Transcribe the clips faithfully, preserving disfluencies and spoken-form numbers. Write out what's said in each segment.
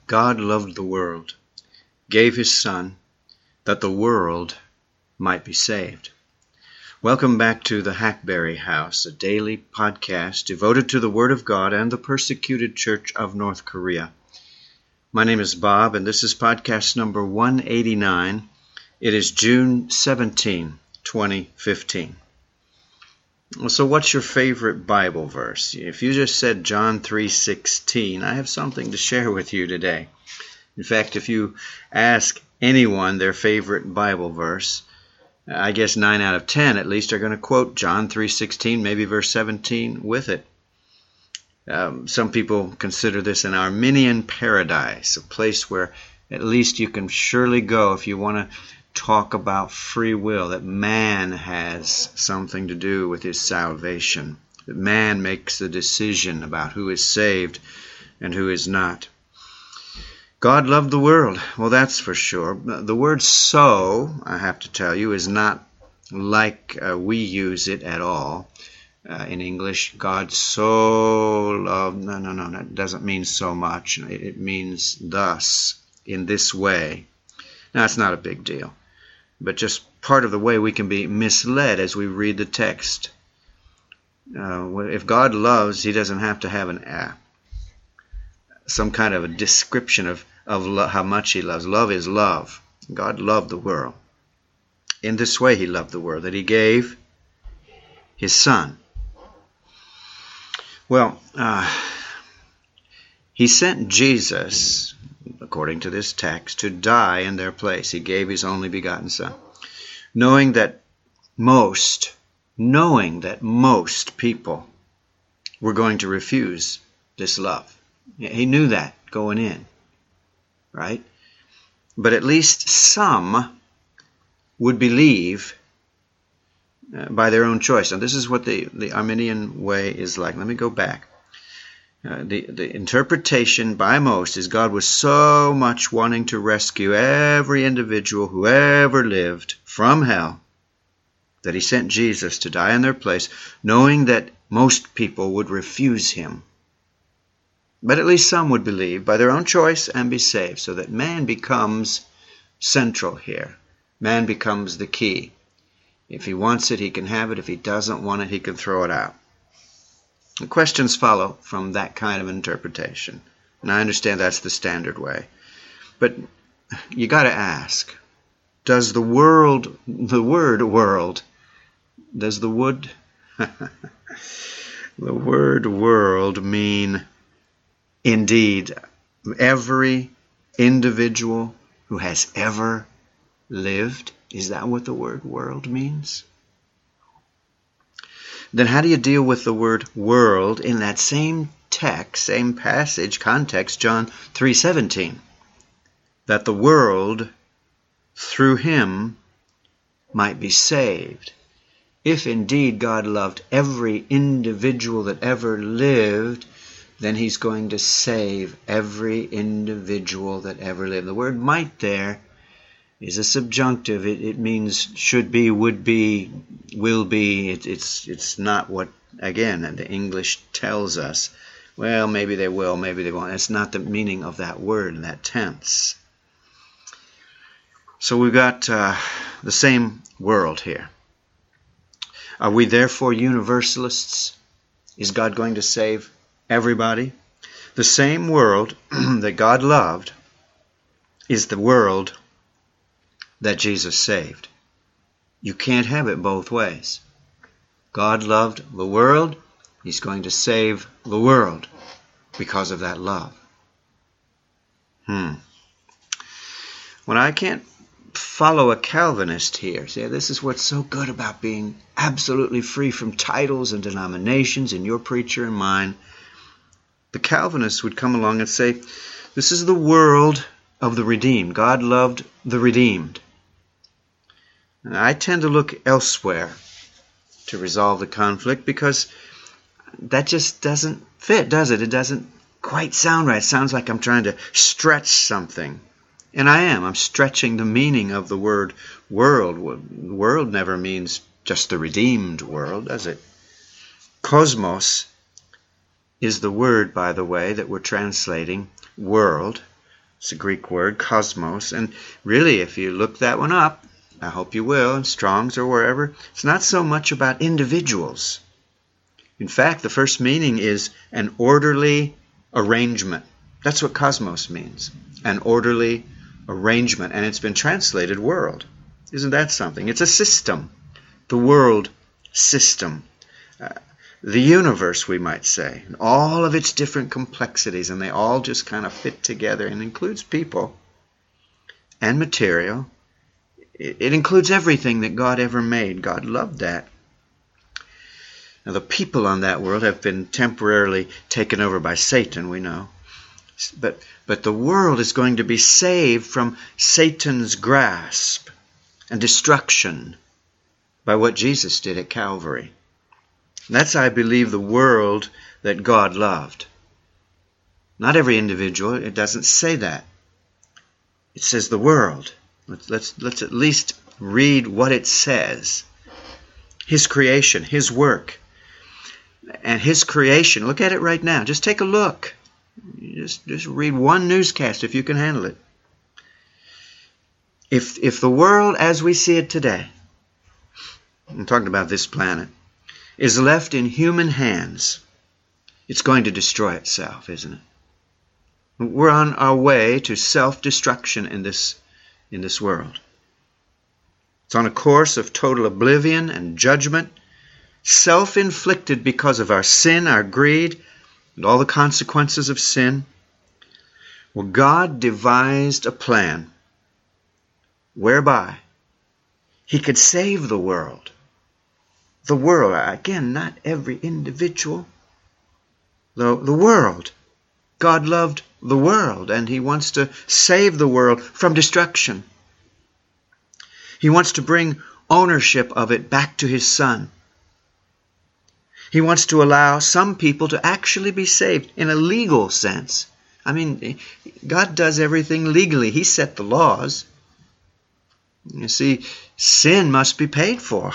God loved the world, gave his Son, that the world might be saved. Welcome back to the Hackberry House, a daily podcast devoted to the Word of God and the persecuted Church of North Korea. My name is Bob, and this is podcast number one eighty-nine. It is June seventeenth, twenty fifteen. So what's your favorite Bible verse? If you just said John three sixteen, I have something to share with you today. In fact, if you ask anyone their favorite Bible verse, I guess nine out of ten at least are going to quote John three sixteen, maybe verse seventeen with it. Um, some people consider this an Arminian paradise, a place where at least you can surely go if you want to talk about free will, that man has something to do with his salvation, that man makes the decision about who is saved and who is not. God loved the world. Well, that's for sure. The word so, I have to tell you, is not like uh, we use it at all uh, in English. God so loved. No, no, no, that doesn't mean so much. It, it means thus, in this way. Now, it's not a big deal, but just part of the way we can be misled as we read the text. Uh, if God loves, he doesn't have to have an uh, some kind of a description of, of lo- how much he loves. Love is love. God loved the world. In this way he loved the world, that he gave his Son. Well, uh, he sent Jesus, according to this text, to die in their place. He gave his only begotten Son, knowing that most, knowing that most people were going to refuse this love. He knew that going in, right? But at least some would believe uh, by their own choice. And this is what the, the Arminian way is like. Let me go back. Uh, the, the interpretation by most is God was so much wanting to rescue every individual who ever lived from hell that he sent Jesus to die in their place, knowing that most people would refuse him. But at least some would believe by their own choice and be saved, so that man becomes central here. Man becomes the key. If he wants it, he can have it. If he doesn't want it, he can throw it out. The questions follow from that kind of interpretation. And I understand that's the standard way. But you got to ask, does the world, the word world, does the wood, the word world mean indeed every individual who has ever lived? Is that what the word world means? Then how do you deal with the word world in that same text, same passage, context, John three seventeen? That the world through him might be saved. If indeed God loved every individual that ever lived, then he's going to save every individual that ever lived. The word might there is a subjunctive. It, it means should be, would be, will be. It, it's it's not what, again, the English tells us. Well, maybe they will, maybe they won't. That's not the meaning of that word in that tense. So we've got uh, the same world here. Are we therefore universalists? Is God going to save everybody? The same world that God loved is the world that Jesus saved. You can't have it both ways. God loved the world. He's going to save the world because of that love. Hmm. When I can't follow a Calvinist here, see, this is what's so good about being absolutely free from titles and denominations and your preacher and mine. The Calvinists would come along and say, this is the world of the redeemed. God loved the redeemed. And I tend to look elsewhere to resolve the conflict because that just doesn't fit, does it? It doesn't quite sound right. It sounds like I'm trying to stretch something. And I am. I'm stretching the meaning of the word world. World never means just the redeemed world, does it? Cosmos is the word, by the way, that we're translating world. It's a Greek word, cosmos. And really, if you look that one up, I hope you will, in Strong's or wherever, it's not so much about individuals. In fact, the first meaning is an orderly arrangement. That's what cosmos means, an orderly arrangement. And it's been translated world. Isn't that something? It's a system, the world system. Uh, the universe, we might say, and all of its different complexities, and they all just kind of fit together, and includes people and material. It, it includes everything that God ever made. God loved that. Now, the people on that world have been temporarily taken over by Satan, we know. But, but the world is going to be saved from Satan's grasp and destruction by what Jesus did at Calvary. That's, I believe, the world that God loved. Not every individual. It doesn't say that. It says the world. Let's, let's, let's at least read what it says. His creation, His work. And His creation, look at it right now. Just take a look. Just, just read one newscast if you can handle it. If, if the world as we see it today, I'm talking about this planet, is left in human hands, it's going to destroy itself, isn't it? We're on our way to self-destruction in this, in this world. It's on a course of total oblivion and judgment, self-inflicted because of our sin, our greed, and all the consequences of sin. Well, God devised a plan whereby He could save the world. The world, again, not every individual. The, the world. God loved the world, and He wants to save the world from destruction. He wants to bring ownership of it back to His Son. He wants to allow some people to actually be saved in a legal sense. I mean, God does everything legally. He set the laws. You see, sin must be paid for.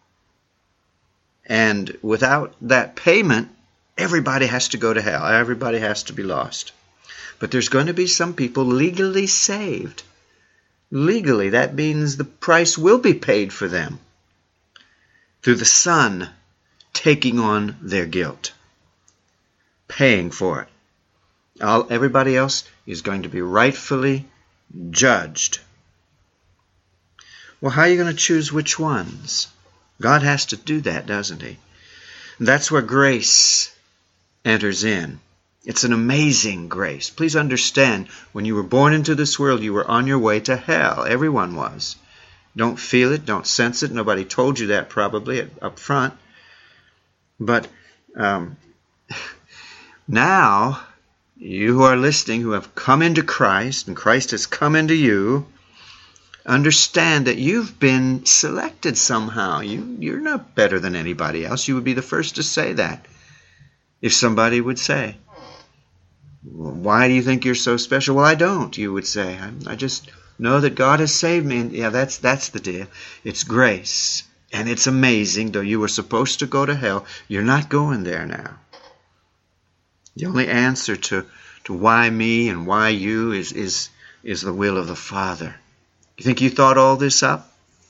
And without that payment, everybody has to go to hell. Everybody has to be lost. But there's going to be some people legally saved. Legally, that means the price will be paid for them through the Son taking on their guilt, paying for it. All, everybody else is going to be rightfully judged. Well, how are you going to choose which ones? God has to do that, doesn't He? And that's where grace enters in. It's an amazing grace. Please understand, when you were born into this world, you were on your way to hell. Everyone was. Don't feel it, don't sense it. Nobody told you that probably up front. But um, now, you who are listening, who have come into Christ, and Christ has come into you, understand that you've been selected somehow. You, you're not better than anybody else. You would be the first to say that. If somebody would say, well, why do you think you're so special? Well, I don't, you would say. I, I just know that God has saved me. And yeah, that's, that's the deal. It's grace. And it's amazing. Though you were supposed to go to hell, you're not going there now. The only answer to, to why me and why you is, is, is the will of the Father. You think you thought all this up?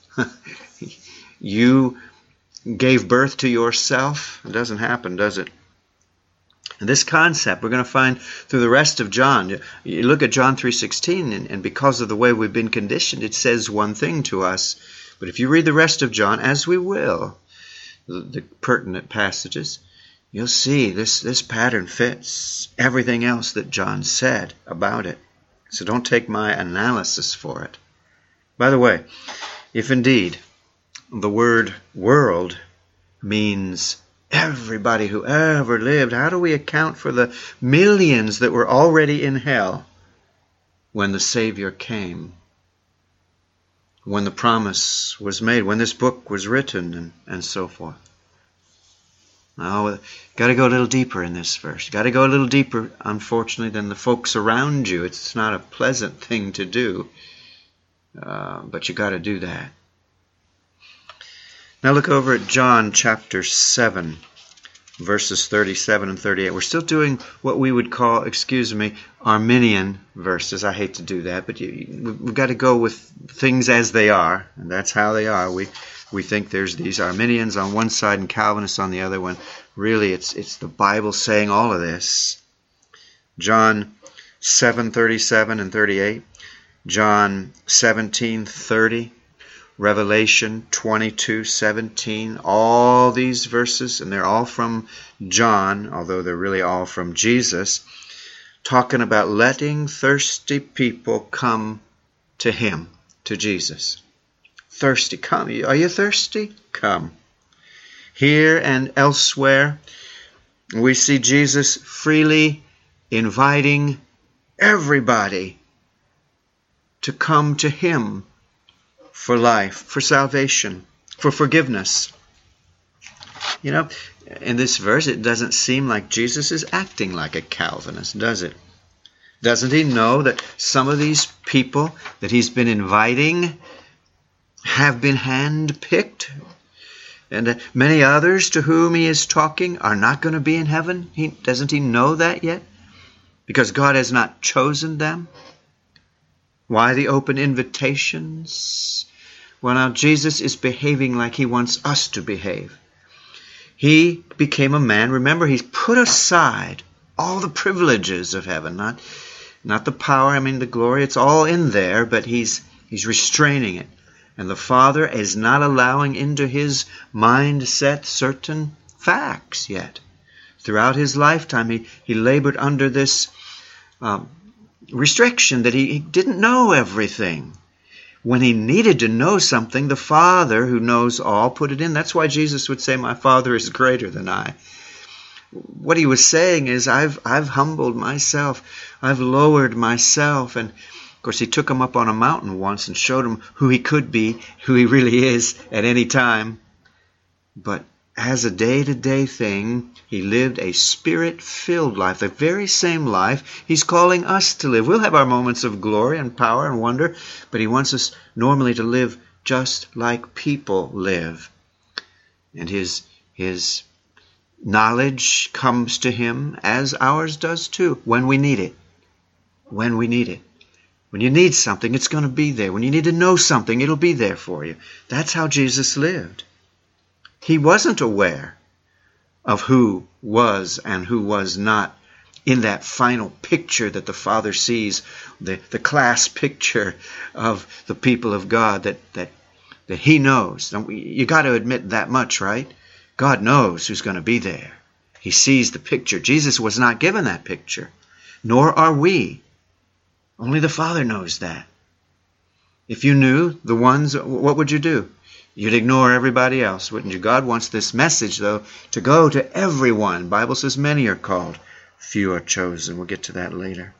You gave birth to yourself? It doesn't happen, does it? And this concept we're going to find through the rest of John. You look at John three sixteen, and, and because of the way we've been conditioned, it says one thing to us. But if you read the rest of John, as we will, the, the pertinent passages, you'll see this, this pattern fits everything else that John said about it. So don't take my analysis for it. By the way, if indeed the word world means everybody who ever lived, how do we account for the millions that were already in hell when the Savior came? When the promise was made, when this book was written, and, and so forth. Now, got to go a little deeper in this verse. Got to go a little deeper, unfortunately, than the folks around you. It's not a pleasant thing to do, uh, but you got to do that. Now look over at John chapter seven, verses thirty-seven and thirty-eight. We're still doing what we would call, excuse me, Arminian verses. I hate to do that, but you, we've got to go with things as they are, and that's how they are. We we think there's these Arminians on one side and Calvinists on the other, when really it's it's the Bible saying all of this. John seven thirty-seven and thirty-eight, John seventeen thirty, Revelation twenty-two seventeen, all these verses, and they're all from John, although they're really all from Jesus, talking about letting thirsty people come to Him, to Jesus. Thirsty, come. Are you thirsty? Come. Here and elsewhere, we see Jesus freely inviting everybody to come to Him for life, for salvation, for forgiveness. You know, in this verse, it doesn't seem like Jesus is acting like a Calvinist, does it? Doesn't He know that some of these people that He's been inviting have been hand-picked? And many others to whom He is talking are not going to be in heaven? He, doesn't He know that yet? Because God has not chosen them? Why the open invitations? Well, now Jesus is behaving like He wants us to behave. He became a man. Remember, He's put aside all the privileges of heaven, not, not the power, I mean the glory. It's all in there, but He's He's restraining it. And the Father is not allowing into His mindset certain facts yet. Throughout His lifetime, He, he labored under this um, restriction that he, he didn't know everything. When He needed to know something, the Father, who knows all, put it in. That's why Jesus would say, "My Father is greater than I." What He was saying is, I've I've humbled myself. I've lowered myself. And of course, He took him up on a mountain once and showed him who He could be, who He really is at any time. But as a day-to-day thing, He lived a Spirit-filled life, the very same life He's calling us to live. We'll have our moments of glory and power and wonder, but He wants us normally to live just like people live. And His, His knowledge comes to Him as ours does too, when we need it. When we need it. When you need something, it's going to be there. When you need to know something, it'll be there for you. That's how Jesus lived. He wasn't aware of who was and who was not in that final picture that the Father sees, the, the class picture of the people of God that, that, that He knows. You got to admit that much, right? God knows who's going to be there. He sees the picture. Jesus was not given that picture, nor are we. Only the Father knows that. If you knew the ones, what would you do? You'd ignore everybody else, wouldn't you? God wants this message, though, to go to everyone. The Bible says many are called, few are chosen. We'll get to that later.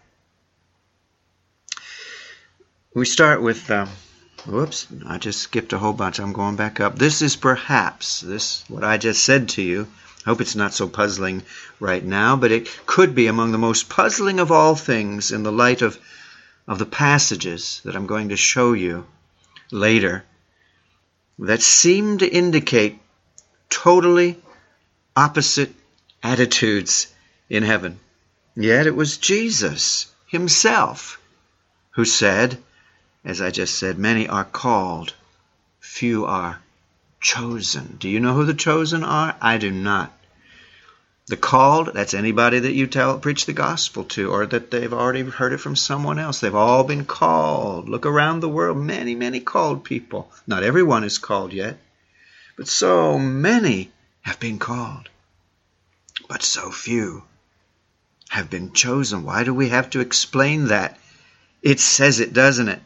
We start with, um, whoops, I just skipped a whole bunch. I'm going back up. This is perhaps, this what I just said to you. I hope it's not so puzzling right now, but it could be among the most puzzling of all things in the light of, of the passages that I'm going to show you later, that seem to indicate totally opposite attitudes in heaven. Yet it was Jesus Himself who said, as I just said, many are called, few are chosen. Do you know who the chosen are? I do not. The called, that's anybody that you tell, preach the gospel to, or that they've already heard it from someone else. They've all been called. Look around the world, many, many called people. Not everyone is called yet, but so many have been called. But so few have been chosen. Why do we have to explain that? It says it, doesn't it?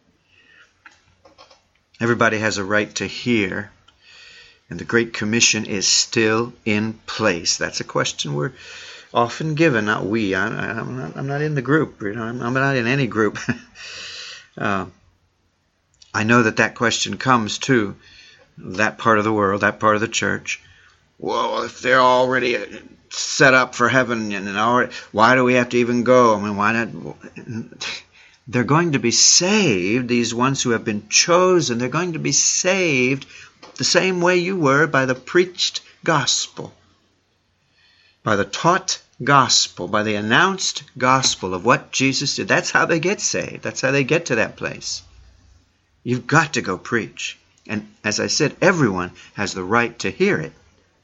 Everybody has a right to hear. And the Great Commission is still in place. That's a question we're often given. Not we. I, I'm, not, I'm not in the group. You know, I'm, I'm not in any group. uh, I know that that question comes to that part of the world, that part of the church. Well, if they're already set up for heaven, and already, why do we have to even go? I mean, why not? They're going to be saved. These ones who have been chosen, they're going to be saved the same way you were, by the preached gospel. by the taught gospel, by the announced gospel of what Jesus did. That's how they get saved. That's how they get to that place. You've got to go preach. And as I said, everyone has the right to hear it.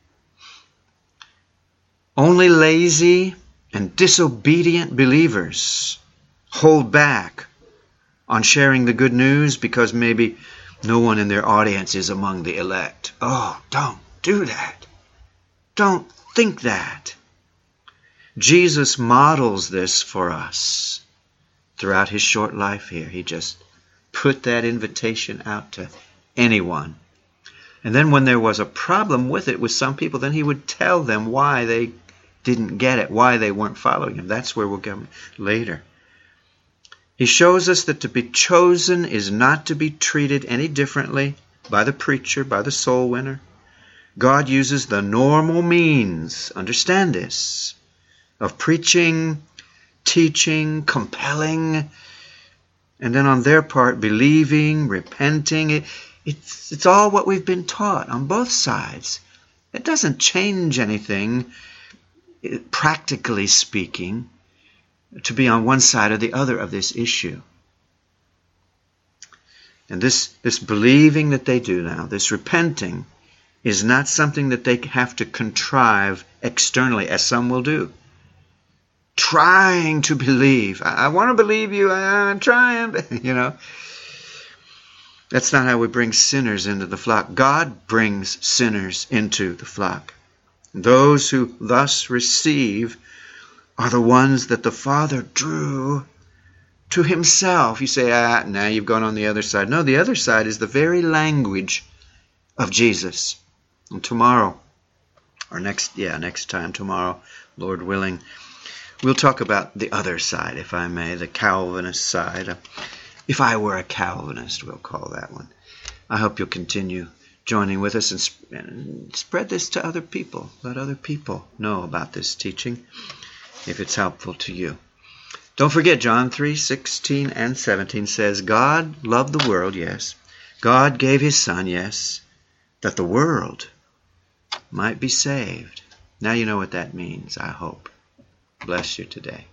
Only lazy and disobedient believers hold back on sharing the good news because maybe no one in their audience is among the elect. Oh, don't do that. Don't think that. Jesus models this for us throughout his short life here. He just put that invitation out to anyone. And then when there was a problem with it with some people, then he would tell them why they didn't get it, why they weren't following him. That's where we'll come later. He shows us that to be chosen is not to be treated any differently by the preacher, by the soul winner. God uses the normal means, understand this, of preaching, teaching, compelling, and then on their part, believing, repenting. It, it's, it's all what we've been taught on both sides. It doesn't change anything, practically speaking, to be on one side or the other of this issue. And this, this believing that they do now, this repenting, is not something that they have to contrive externally, as some will do. Trying to believe. I, I want to believe you. I, I'm trying. You know. That's not how we bring sinners into the flock. God brings sinners into the flock. Those who thus receive are the ones that the Father drew to himself. You say, ah, now you've gone on the other side. No, the other side is the very language of Jesus. And tomorrow, or next, yeah, next time, tomorrow, Lord willing, we'll talk about the other side, if I may, the Calvinist side. If I were a Calvinist, we'll call that one. I hope you'll continue joining with us and, sp- and spread this to other people. Let other people know about this teaching if it's helpful to you. Don't forget, John three sixteen and seventeen says, God loved the world, yes. God gave his Son, yes, that the world might be saved. Now you know what that means, I hope. Bless you today.